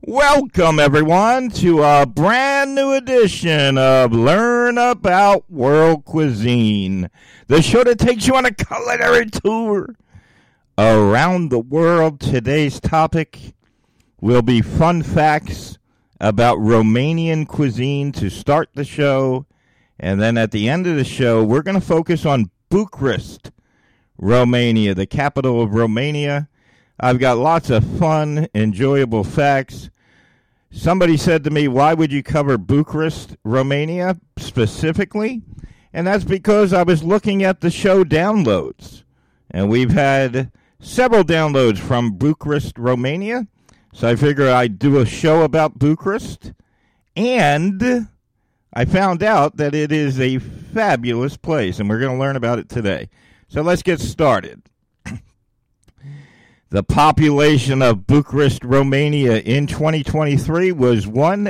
Welcome, everyone, to a brand new edition of Learn About World Cuisine, the show that takes you on a culinary tour around the world. Today's topic will be fun facts about Romanian cuisine to start the show, and then at the end of the show, we're going to focus on Bucharest, Romania, the capital of Romania. I've got lots of fun, enjoyable facts. Somebody said to me, why would you cover Bucharest, Romania specifically? And that's because I was looking at the show downloads. And we've had several downloads from Bucharest, Romania. So I figured I'd do a show about Bucharest. And I found out that it is a fabulous place. And we're going to learn about it today. So let's get started. The population of Bucharest, Romania in 2023 was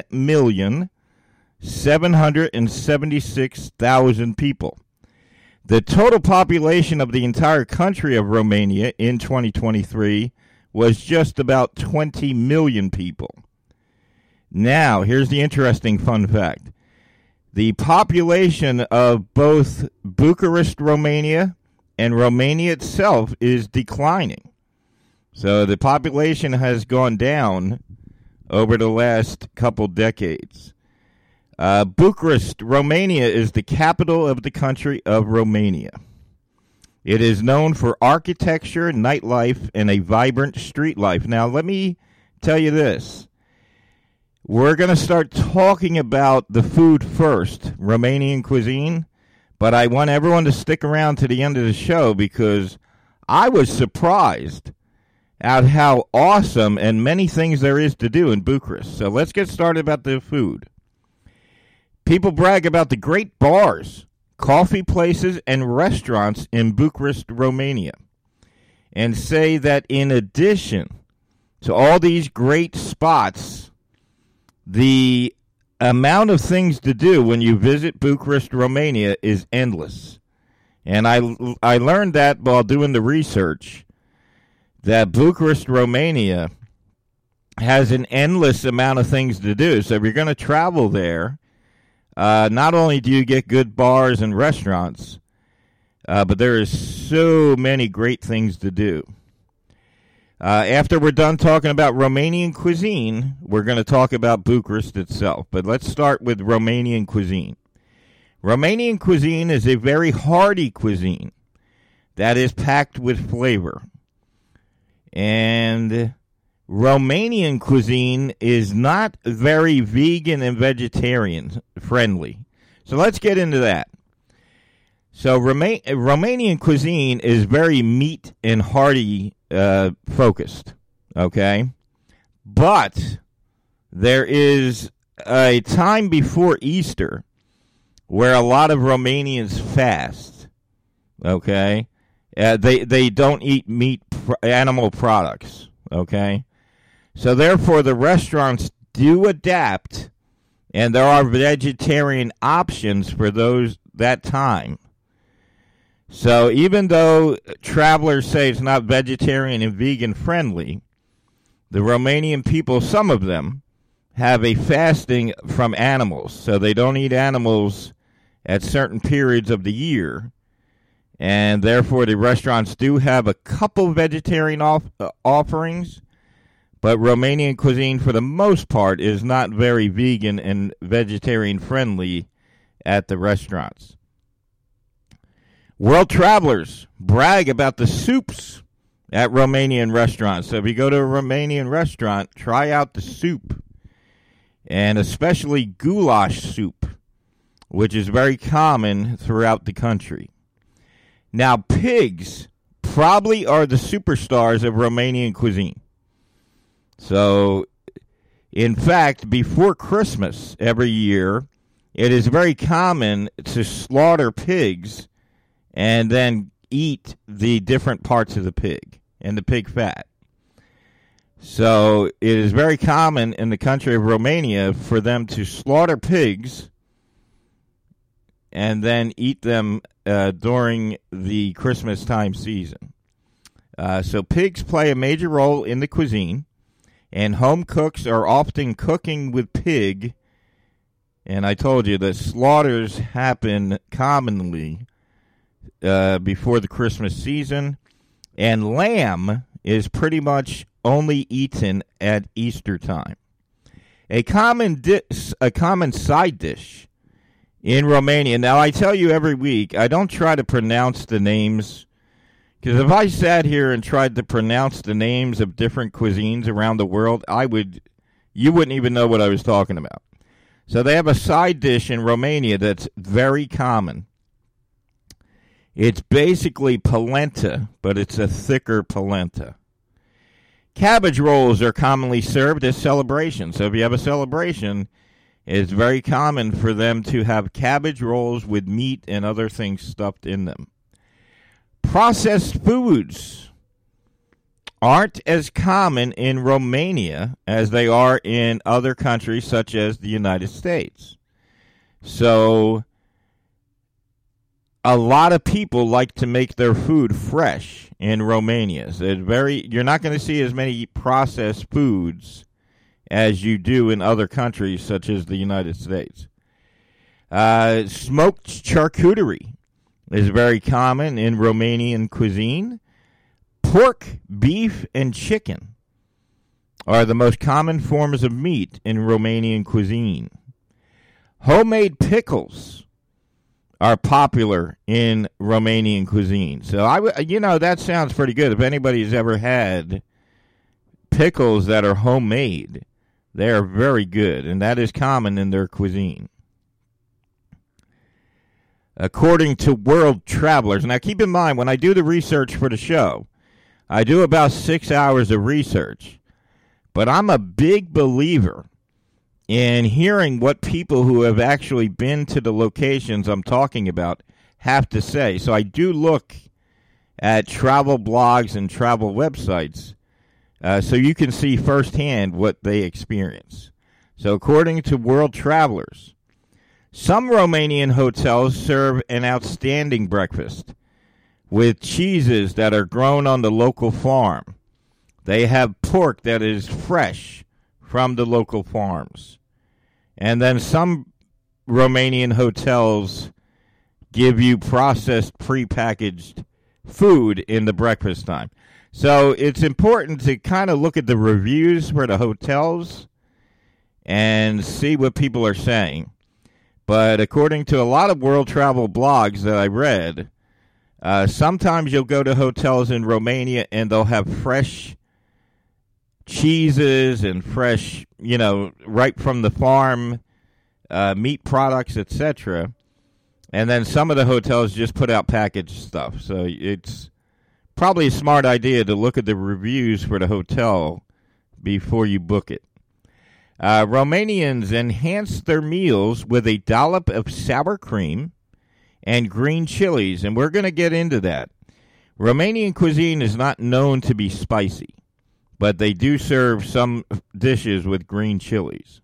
1,776,000 people. The total population of the entire country of Romania in 2023 was just about 20 million people. Now, here's the interesting fun fact. The population of both Bucharest, Romania, and Romania itself is declining. So the population has gone down over the last couple decades. Bucharest, Romania is the capital of the country of Romania. It is known for architecture, nightlife, and a vibrant street life. Now, let me tell you this. We're going to start talking about the food first, Romanian cuisine, but I want everyone to stick around to the end of the show because I was surprised at how awesome and many things there is to do in Bucharest. So let's get started about the food. People brag about the great bars, coffee places, and restaurants in Bucharest, Romania, and say that in addition to all these great spots, the amount of things to do when you visit Bucharest, Romania is endless. And I learned that while doing the research, that Bucharest, Romania has an endless amount of things to do. So if you're going to travel there, not only do you get good bars and restaurants, but there is so many great things to do. After we're done talking about Romanian cuisine, we're going to talk about Bucharest itself. But let's start with Romanian cuisine. Romanian cuisine is a very hearty cuisine that is packed with flavor. And Romanian cuisine is not very vegan and vegetarian friendly. So let's get into that. So Romanian cuisine is very meat and hearty focused, okay? But there is a time before Easter where a lot of Romanians fast, okay? They don't eat meat, animal products, okay? So therefore, the restaurants do adapt, and there are vegetarian options for that time. So even though travelers say it's not vegetarian and vegan friendly, the Romanian people, some of them, have a fasting from animals. So they don't eat animals at certain periods of the year. And therefore, the restaurants do have a couple vegetarian offerings, but Romanian cuisine, for the most part, is not very vegan and vegetarian friendly at the restaurants. World travelers brag about the soups at Romanian restaurants. So if you go to a Romanian restaurant, try out the soup, and especially goulash soup, which is very common throughout the country. Now, pigs probably are the superstars of Romanian cuisine. So, in fact, before Christmas every year, it is very common to slaughter pigs and then eat the different parts of the pig and the pig fat. So, it is very common in the country of Romania for them to slaughter pigs and then eat them during the Christmas time season. So pigs play a major role in the cuisine. and home cooks are often cooking with pig. And I told you that slaughters happen commonly before the Christmas season, and lamb is pretty much only eaten at Easter time. A common side dish in Romania. Now, I tell you every week, I don't try to pronounce the names, because if I sat here and tried to pronounce the names of different cuisines around the world, you wouldn't even know what I was talking about. So they have a side dish in Romania that's very common. It's basically polenta, but it's a thicker polenta. Cabbage rolls are commonly served as celebrations. So if you have a celebration, it's very common for them to have cabbage rolls with meat and other things stuffed in them. Processed foods aren't as common in Romania as they are in other countries such as the United States. So a lot of people like to make their food fresh in Romania. So you're not going to see as many processed foods as you do in other countries such as the United States. Smoked charcuterie is very common in Romanian cuisine. Pork, beef, and chicken are the most common forms of meat in Romanian cuisine. Homemade pickles are popular in Romanian cuisine. So, that sounds pretty good. If anybody's ever had pickles that are homemade, they are very good, and that is common in their cuisine. According to World Travelers, now keep in mind, when I do the research for the show, I do about 6 hours of research, but I'm a big believer in hearing what people who have actually been to the locations I'm talking about have to say. So I do look at travel blogs and travel websites so you can see firsthand what they experience. So according to World Travelers, some Romanian hotels serve an outstanding breakfast with cheeses that are grown on the local farm. They have pork that is fresh from the local farms. And then some Romanian hotels give you processed, prepackaged food in the breakfast time. So it's important to kind of look at the reviews for the hotels and see what people are saying. But according to a lot of world travel blogs that I read, sometimes you'll go to hotels in Romania and they'll have fresh cheeses and fresh, right from the farm, meat products, etc. And then some of the hotels just put out packaged stuff. So it's probably a smart idea to look at the reviews for the hotel before you book it. Romanians enhance their meals with a dollop of sour cream and green chilies, and we're going to get into that. Romanian cuisine is not known to be spicy, but they do serve some dishes with green chilies.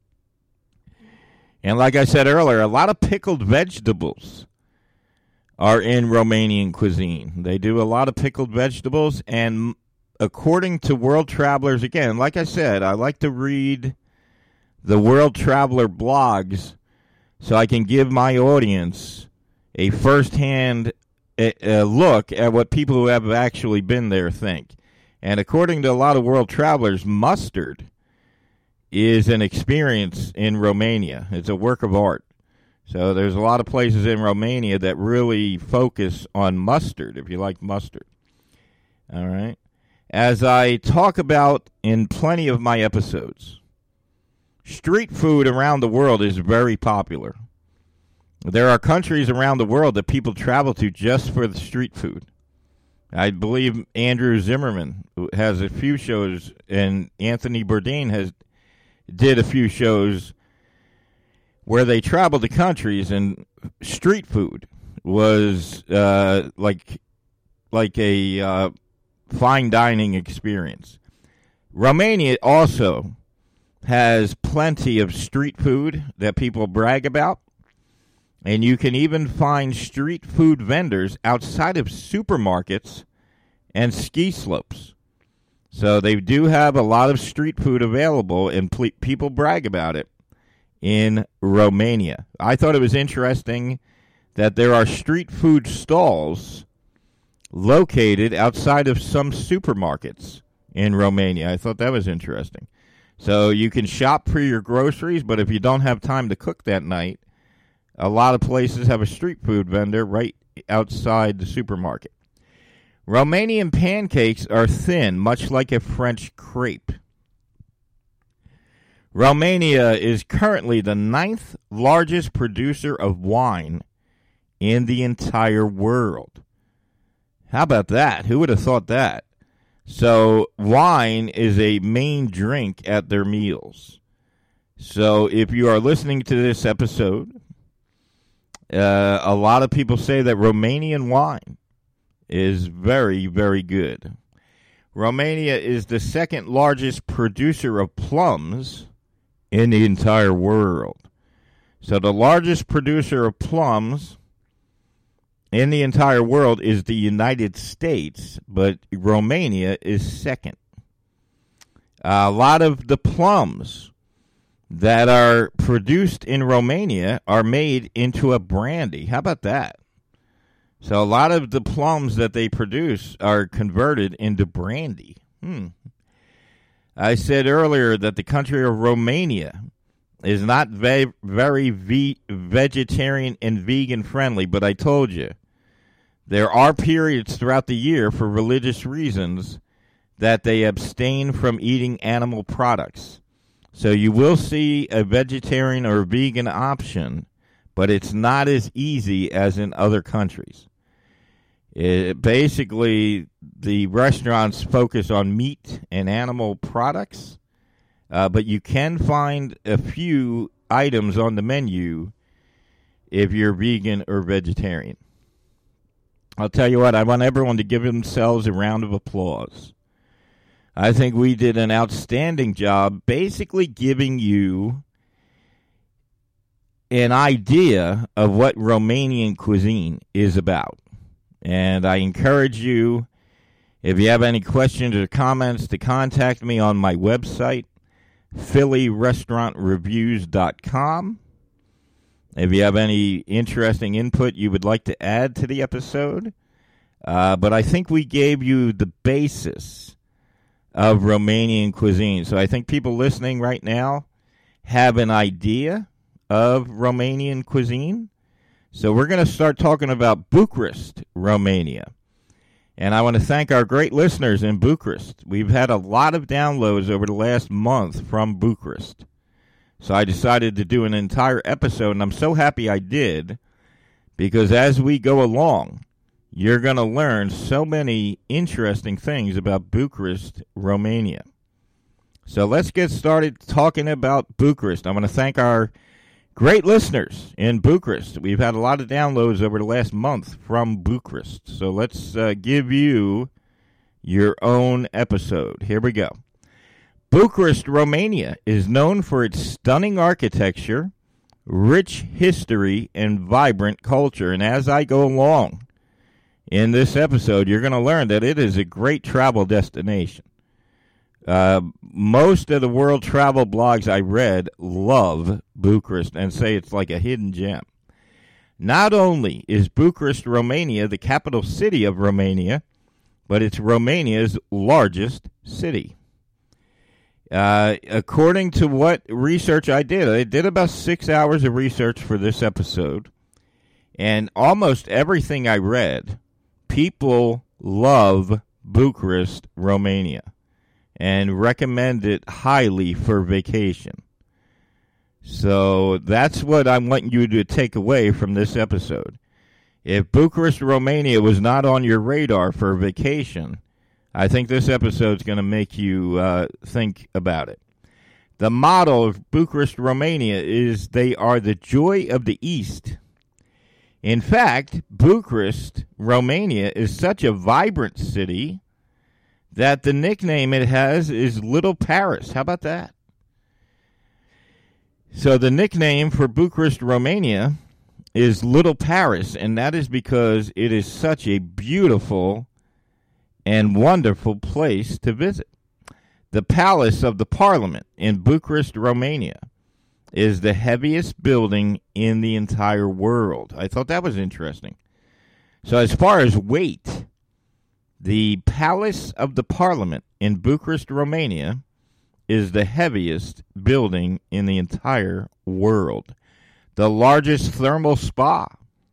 And like I said earlier, a lot of pickled vegetables are in Romanian cuisine. They do a lot of pickled vegetables, and according to World Travelers, again, like I said, I like to read the World Traveler blogs so I can give my audience a first-hand look at what people who have actually been there think. And according to a lot of World Travelers, mustard is an experience in Romania. It's a work of art. So there's a lot of places in Romania that really focus on mustard, if you like mustard. All right. As I talk about in plenty of my episodes, street food around the world is very popular. There are countries around the world that people travel to just for the street food. I believe Andrew Zimmerman has a few shows, and Anthony Bourdain did a few shows where they traveled to countries, and street food was like a fine dining experience. Romania also has plenty of street food that people brag about. And you can even find street food vendors outside of supermarkets and ski slopes. So they do have a lot of street food available, and people brag about it in Romania. I thought it was interesting that there are street food stalls located outside of some supermarkets in Romania. I thought that was interesting. So you can shop for your groceries, but if you don't have time to cook that night, a lot of places have a street food vendor right outside the supermarket. Romanian pancakes are thin, much like a French crepe. Romania is currently the 9th largest producer of wine in the entire world. How about that? Who would have thought that? So wine is a main drink at their meals. So if you are listening to this episode, a lot of people say that Romanian wine is very, very good. Romania is the 2nd largest producer of plums in the entire world. So the largest producer of plums in the entire world is the United States, but Romania is 2nd. A lot of the plums that are produced in Romania are made into a brandy. How about that? So a lot of the plums that they produce are converted into brandy. I said earlier that the country of Romania is not very vegetarian and vegan friendly, but I told you, there are periods throughout the year for religious reasons that they abstain from eating animal products. So you will see a vegetarian or vegan option, but it's not as easy as in other countries. Basically, the restaurants focus on meat and animal products, but you can find a few items on the menu if you're vegan or vegetarian. I'll tell you what, I want everyone to give themselves a round of applause. I think we did an outstanding job basically giving you an idea of what Romanian cuisine is about. And I encourage you, if you have any questions or comments, to contact me on my website, PhillyRestaurantReviews.com. If you have any interesting input you would like to add to the episode. But I think we gave you the basis of Romanian cuisine. So I think people listening right now have an idea of Romanian cuisine. So we're going to start talking about Bucharest, Romania. And I want to thank our great listeners in Bucharest. We've had a lot of downloads over the last month from Bucharest. So I decided to do an entire episode, and I'm so happy I did, because as we go along, you're going to learn so many interesting things about Bucharest, Romania. So let's get started talking about Bucharest. I want to thank our great listeners in Bucharest. We've had a lot of downloads over the last month from Bucharest. So let's give you your own episode. Here we go. Bucharest, Romania is known for its stunning architecture, rich history, and vibrant culture. And as I go along in this episode, you're going to learn that it is a great travel destination. Most of the world travel blogs I read love Bucharest and say it's like a hidden gem. Not only is Bucharest, Romania, the capital city of Romania, but it's Romania's largest city. According to what research I did about 6 hours of research for this episode, and almost everything I read, people love Bucharest, Romania, and recommend it highly for vacation. So that's what I want you to take away from this episode. If Bucharest, Romania was not on your radar for vacation, I think this episode is going to make you think about it. The motto of Bucharest, Romania is they are the joy of the East. In fact, Bucharest, Romania is such a vibrant city that the nickname it has is Little Paris. How about that? So the nickname for Bucharest, Romania is Little Paris, and that is because it is such a beautiful and wonderful place to visit. The Palace of the Parliament in Bucharest, Romania, is the heaviest building in the entire world. I thought that was interesting. So as far as weight, the Palace of the Parliament in Bucharest, Romania, is the heaviest building in the entire world. The largest thermal spa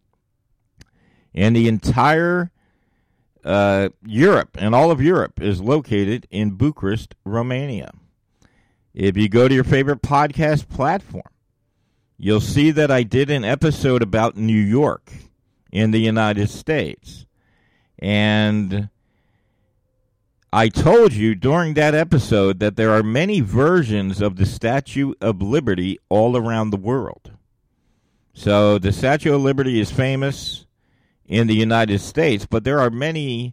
in the entire Europe, and all of Europe, is located in Bucharest, Romania. If you go to your favorite podcast platform, you'll see that I did an episode about New York in the United States. And I told you during that episode that there are many versions of the Statue of Liberty all around the world. So the Statue of Liberty is famous in the United States, but there are many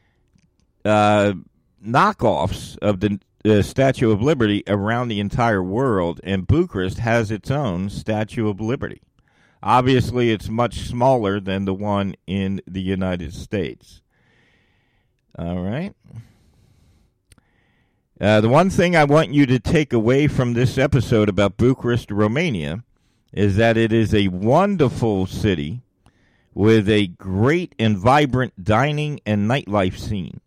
knockoffs of the Statue of Liberty around the entire world, and Bucharest has its own Statue of Liberty. Obviously, it's much smaller than the one in the United States. All right. The one thing I want you to take away from this episode about Bucharest, Romania, is that it is a wonderful city with a great and vibrant dining and nightlife scene.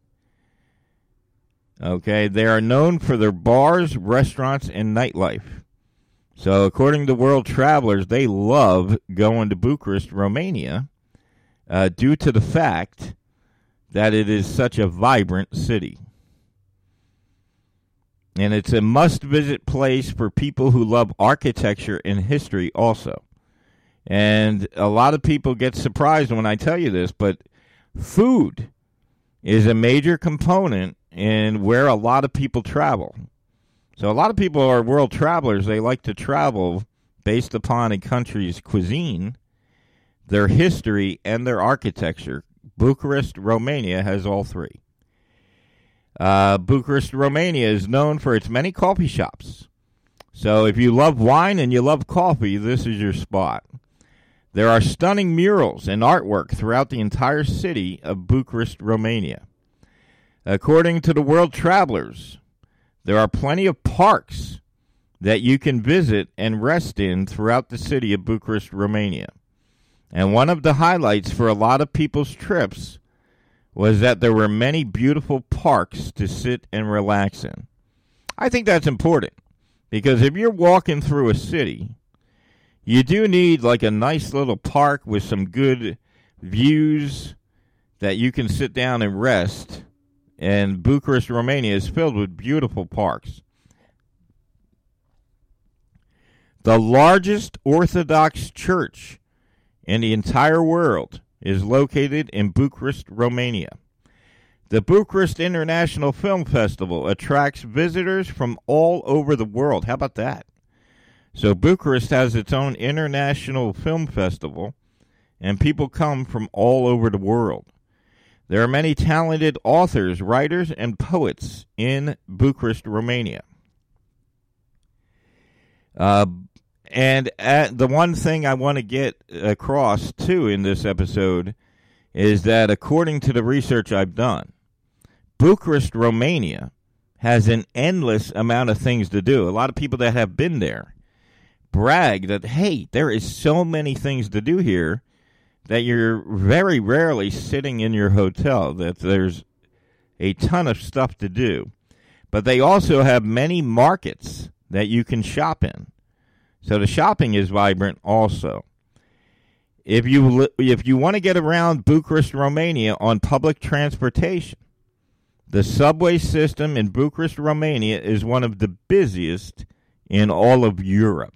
Okay, they are known for their bars, restaurants, and nightlife. So according to World Travelers, they love going to Bucharest, Romania, due to the fact that it is such a vibrant city. And it's a must-visit place for people who love architecture and history also. And a lot of people get surprised when I tell you this, but food is a major component in where a lot of people travel. So a lot of people are world travelers. They like to travel based upon a country's cuisine, their history, and their architecture. Bucharest, Romania has all three. Bucharest, Romania is known for its many coffee shops. So if you love wine and you love coffee, this is your spot. There are stunning murals and artwork throughout the entire city of Bucharest, Romania. According to the World Travelers, there are plenty of parks that you can visit and rest in throughout the city of Bucharest, Romania. And one of the highlights for a lot of people's trips was that there were many beautiful parks to sit and relax in. I think that's important, because if you're walking through a city, you do need like a nice little park with some good views that you can sit down and rest. And Bucharest, Romania is filled with beautiful parks. The largest Orthodox church in the entire world is located in Bucharest, Romania. The Bucharest International Film Festival attracts visitors from all over the world. How about that? So Bucharest has its own international film festival, and people come from all over the world. There are many talented authors, writers, and poets in Bucharest, Romania. And the one thing I want to get across, too, in this episode is that according to the research I've done, Bucharest, Romania has an endless amount of things to do. A lot of people that have been there brag that, hey, there is so many things to do here that you're very rarely sitting in your hotel, that there's a ton of stuff to do. But they also have many markets that you can shop in. So the shopping is vibrant also. If you want to get around Bucharest, Romania on public transportation, the subway system in Bucharest, Romania is one of the busiest in all of Europe.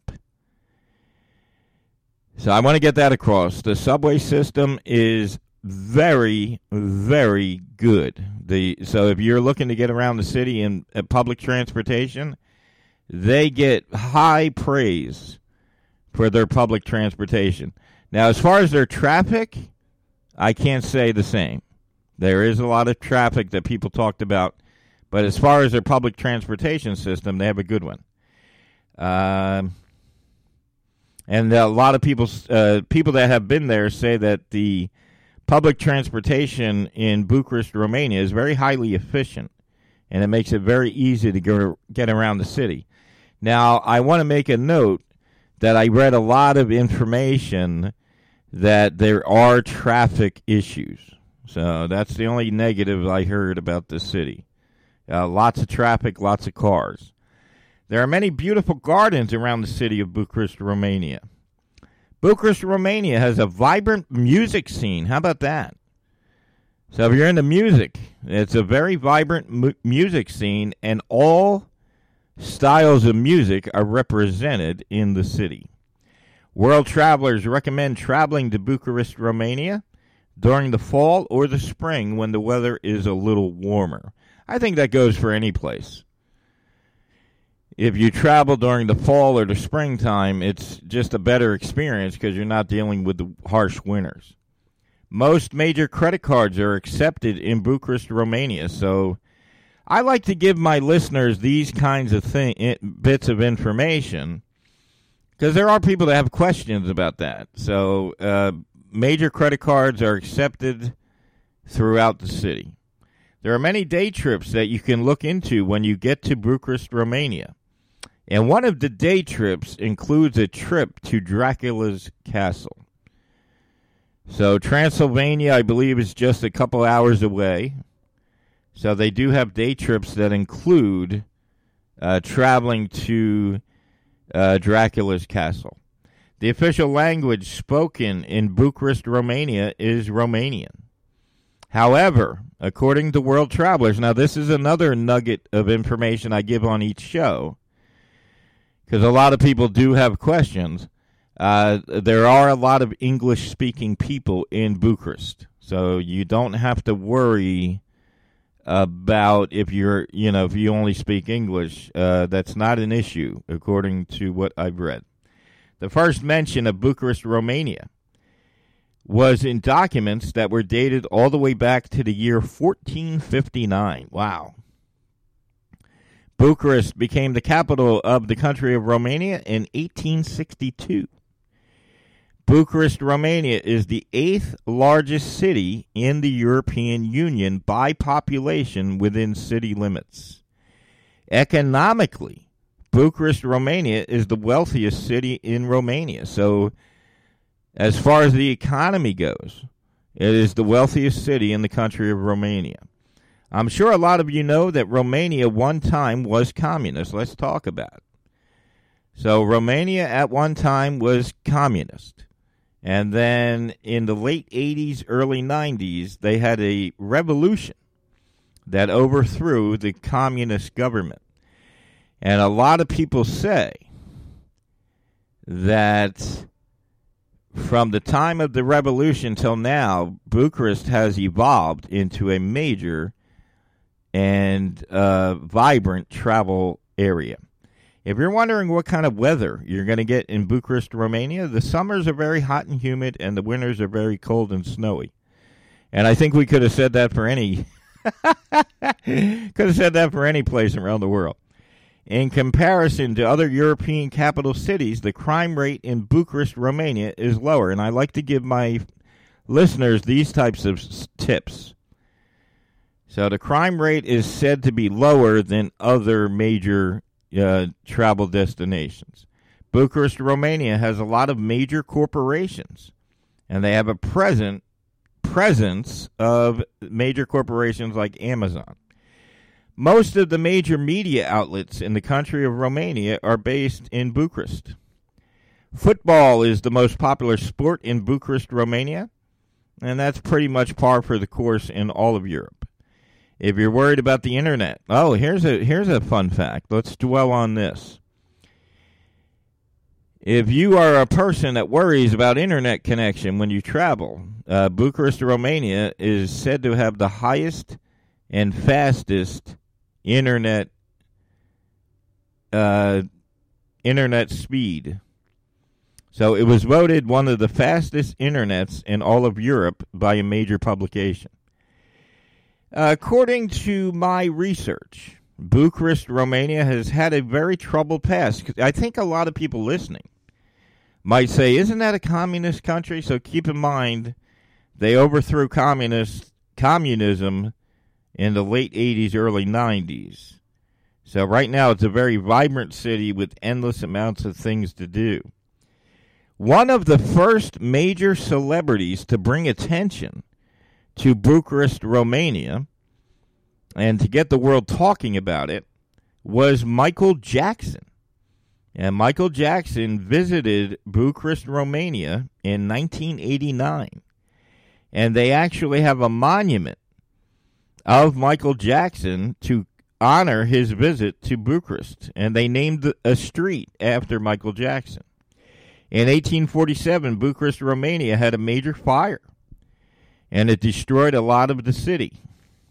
So I want to get that across. The subway system is very, very good. So if you're looking to get around the city in public transportation, they get high praise for their public transportation. Now, as far as their traffic, I can't say the same. There is a lot of traffic that people talked about, but as far as their public transportation system, they have a good one. And a lot of people that have been there say that the public transportation in Bucharest, Romania is very highly efficient and it makes it very easy to get around the city. Now, I want to make a note that I read a lot of information that there are traffic issues. So that's the only negative I heard about the city. Lots of traffic, lots of cars. There are many beautiful gardens around the city of Bucharest, Romania. Bucharest, Romania has a vibrant music scene. How about that? So if you're into music, it's a very vibrant music scene, and all styles of music are represented in the city. World travelers recommend traveling to Bucharest, Romania during the fall or the spring when the weather is a little warmer. I think that goes for any place. If you travel during the fall or the springtime, it's just a better experience because you're not dealing with the harsh winters. Most major credit cards are accepted in Bucharest, Romania, so I like to give my listeners these kinds of bits of information because there are people that have questions about that. So major credit cards are accepted throughout the city. There are many day trips that you can look into when you get to Bucharest, Romania. And one of the day trips includes a trip to Dracula's castle. So Transylvania, I believe, is just a couple hours away. So they do have day trips that include traveling to Dracula's castle. The official language spoken in Bucharest, Romania is Romanian. However, according to World Travelers, now this is another nugget of information I give on each show, because a lot of people do have questions. There are a lot of English-speaking people in Bucharest, so you don't have to worry about if you only speak English. That's not an issue, according to what I've read. The first mention of Bucharest, Romania, was in documents that were dated all the way back to the year 1459. Wow. Bucharest became the capital of the country of Romania in 1862. Bucharest, Romania is the 8th largest city in the European Union by population within city limits. Economically, Bucharest, Romania is the wealthiest city in Romania. So, as far as the economy goes, it is the wealthiest city in the country of Romania. I'm sure a lot of you know that Romania one time was communist. Let's talk about it. So Romania at one time was communist. And then in the late 80s, early 90s, they had a revolution that overthrew the communist government. And a lot of people say that from the time of the revolution till now, Bucharest has evolved into a major and vibrant travel area. If you're wondering what kind of weather you're going to get in Bucharest, Romania, the summers are very hot and humid, and the winters are very cold and snowy. And I think we could have said that for any place around the world. In comparison to other European capital cities, the crime rate in Bucharest, Romania is lower. And I like to give my listeners these types of tips. So the crime rate is said to be lower than other major travel destinations. Bucharest, Romania has a lot of major corporations, and they have a presence of major corporations like Amazon. Most of the major media outlets in the country of Romania are based in Bucharest. Football is the most popular sport in Bucharest, Romania, and that's pretty much par for the course in all of Europe. If you're worried about the internet, here's a fun fact. Let's dwell on this. If you are a person that worries about internet connection when you travel, Bucharest, Romania is said to have the highest and fastest internet speed. So it was voted one of the fastest internets in all of Europe by a major publication. According to my research, Bucharest, Romania has had a very troubled past. I think a lot of people listening might say, isn't that a communist country? So keep in mind, they overthrew communism in the late 80s, early 90s. So right now it's a very vibrant city with endless amounts of things to do. One of the first major celebrities to bring attention to Bucharest, Romania, and to get the world talking about it, was Michael Jackson. And Michael Jackson visited Bucharest, Romania in 1989. And they actually have a monument of Michael Jackson to honor his visit to Bucharest. And they named a street after Michael Jackson. In 1847, Bucharest, Romania had a major fire. And it destroyed a lot of the city.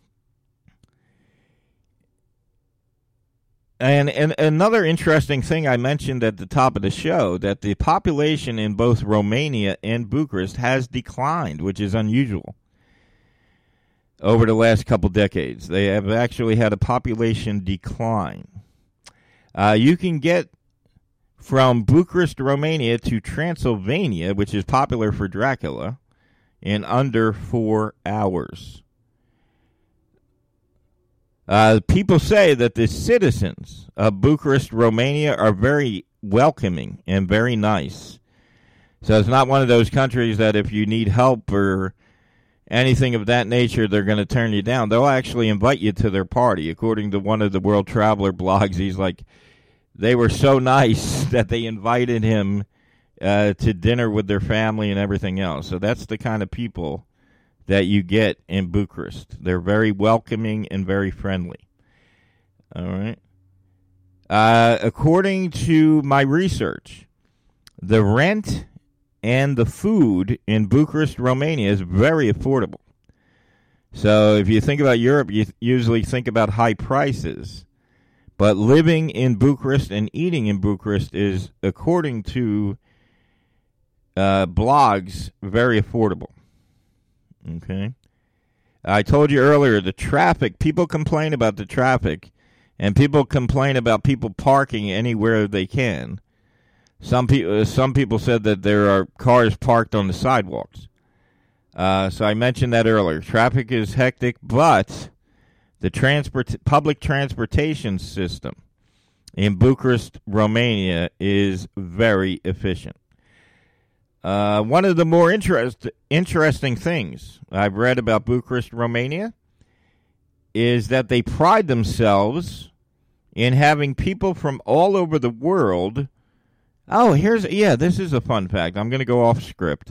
And another interesting thing I mentioned at the top of the show, that the population in both Romania and Bucharest has declined, which is unusual, over the last couple decades. They have actually had a population decline. You can get from Bucharest, Romania to Transylvania, which is popular for Dracula, in under 4 hours. People say that the citizens of Bucharest, Romania are very welcoming and very nice. So it's not one of those countries that if you need help or anything of that nature, they're going to turn you down. They'll actually invite you to their party. According to one of the World Traveler blogs, he's like, they were so nice that they invited him to dinner with their family and everything else. So that's the kind of people that you get in Bucharest. They're very welcoming and very friendly. All right. According to my research, the rent and the food in Bucharest, Romania is very affordable. So if you think about Europe, you usually think about high prices. But living in Bucharest and eating in Bucharest is, according to blogs, very affordable. Okay. I told you earlier, the traffic, people complain about the traffic, and people complain about people parking anywhere they can. Some people said that there are cars parked on the sidewalks. So I mentioned that earlier. Traffic is hectic, but the public transportation system in Bucharest, Romania is very efficient. One of the more interesting things I've read about Bucharest, Romania is that they pride themselves in having people from all over the world. Oh, this is a fun fact. I'm going to go off script.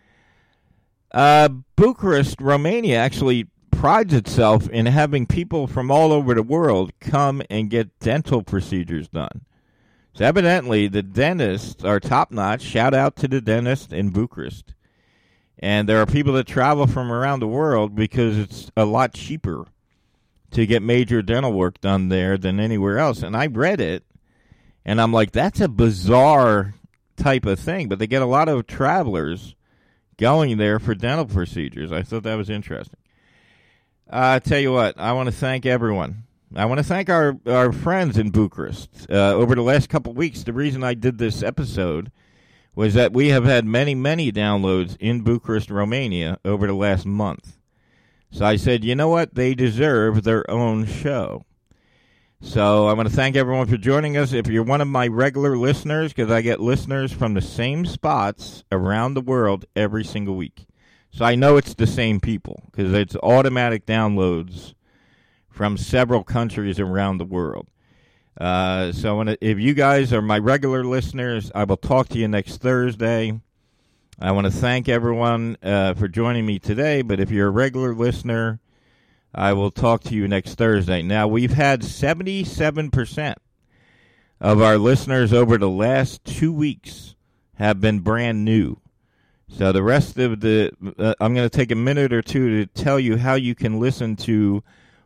Bucharest, Romania actually prides itself in having people from all over the world come and get dental procedures done. So evidently, the dentists are top-notch. Shout out to the dentist in Bucharest. And there are people that travel from around the world because it's a lot cheaper to get major dental work done there than anywhere else. And I read it, and I'm like, that's a bizarre type of thing. But they get a lot of travelers going there for dental procedures. I thought that was interesting. I tell you what, I want to thank everyone. I want to thank our friends in Bucharest. Over the last couple of weeks, the reason I did this episode was that we have had many, many downloads in Bucharest, Romania over the last month. So I said, you know what? They deserve their own show. So I want to thank everyone for joining us. If you're one of my regular listeners, because I get listeners from the same spots around the world every single week. So I know it's the same people because it's automatic downloads from several countries around the world. So if you guys are my regular listeners, I will talk to you next Thursday. I want to thank everyone for joining me today, but if you're a regular listener, I will talk to you next Thursday. Now, we've had 77% of our listeners over the last 2 weeks have been brand new. So the rest of I'm going to take a minute or two to tell you how you can listen to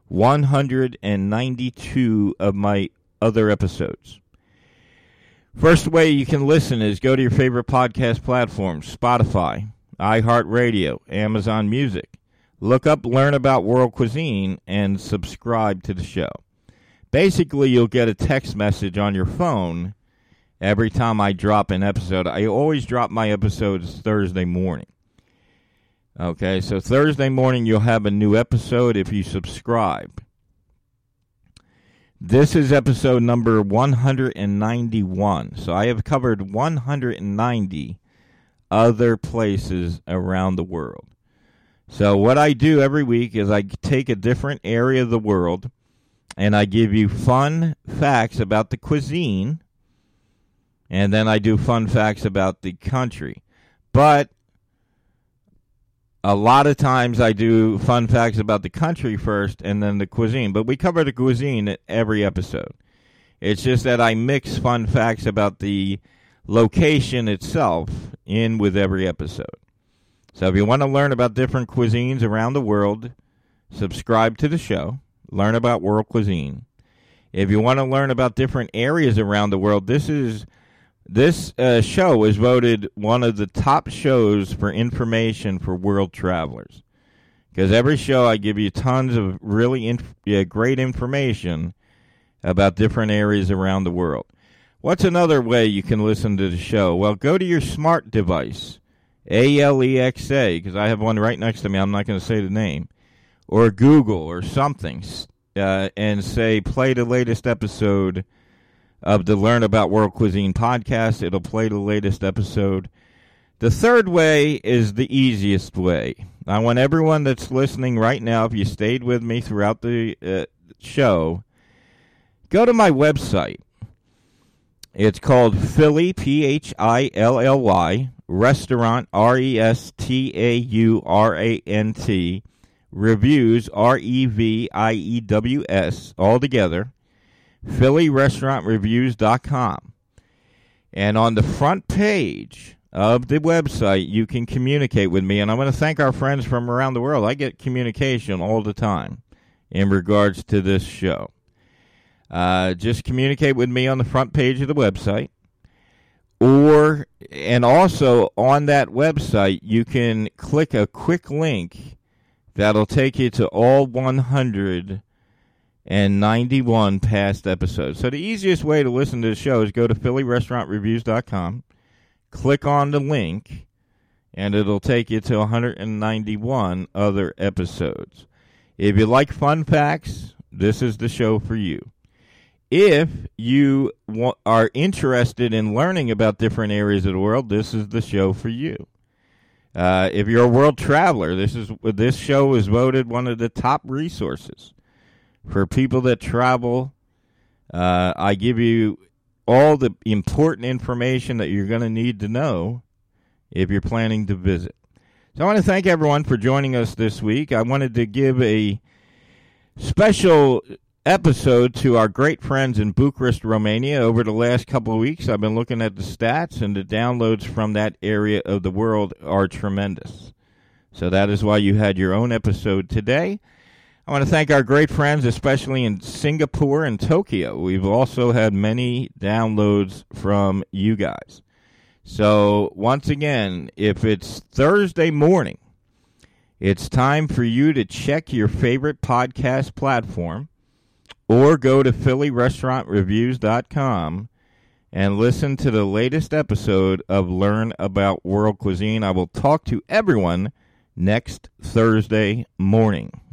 192 of my other episodes. First way you can listen is go to your favorite podcast platforms, Spotify, iHeartRadio, Amazon Music. Look up Learn About World Cuisine and subscribe to the show. Basically, you'll get a text message on your phone every time I drop an episode. I always drop my episodes Thursday morning. Okay, so Thursday morning you'll have a new episode if you subscribe. This is episode number 191. So I have covered 190 other places around the world. So what I do every week is I take a different area of the world and I give you fun facts about the cuisine, and then I do fun facts about the country. But a lot of times I do fun facts about the country first and then the cuisine. But we cover the cuisine at every episode. It's just that I mix fun facts about the location itself in with every episode. So if you want to learn about different cuisines around the world, subscribe to the show. Learn about world cuisine. If you want to learn about different areas around the world, this show is voted one of the top shows for information for world travelers. Because every show I give you tons of really great information about different areas around the world. What's another way you can listen to the show? Well, go to your smart device. Alexa, because I have one right next to me. I'm not going to say the name. Or Google or something. And say, play the latest episode of the Learn About World Cuisine podcast. It'll play the latest episode. The third way is the easiest way. I want everyone that's listening right now, if you stayed with me throughout the show, go to my website. It's called Philly, Philly, Restaurant, Restaurant, Reviews, Reviews, all together, PhillyRestaurantReviews.com. And on the front page of the website, you can communicate with me. And I want to thank our friends from around the world. I get communication all the time in regards to this show. Just communicate with me on the front page of the website. And also on that website, you can click a quick link that'll take you to all 191 past episodes. So the easiest way to listen to the show is go to PhillyRestaurantReviews.com, click on the link, and it'll take you to 191 other episodes. If you like fun facts, this is the show for you. If you are interested in learning about different areas of the world, this is the show for you. If you're a world traveler, this show is voted one of the top resources for people that travel. I give you all the important information that you're going to need to know if you're planning to visit. So I want to thank everyone for joining us this week. I wanted to give a special episode to our great friends in Bucharest, Romania. Over the last couple of weeks, I've been looking at the stats, and the downloads from that area of the world are tremendous. So that is why you had your own episode today. I want to thank our great friends, especially in Singapore and Tokyo. We've also had many downloads from you guys. So once again, if it's Thursday morning, it's time for you to check your favorite podcast platform or go to PhillyRestaurantReviews.com and listen to the latest episode of Learn About World Cuisine. I will talk to everyone next Thursday morning.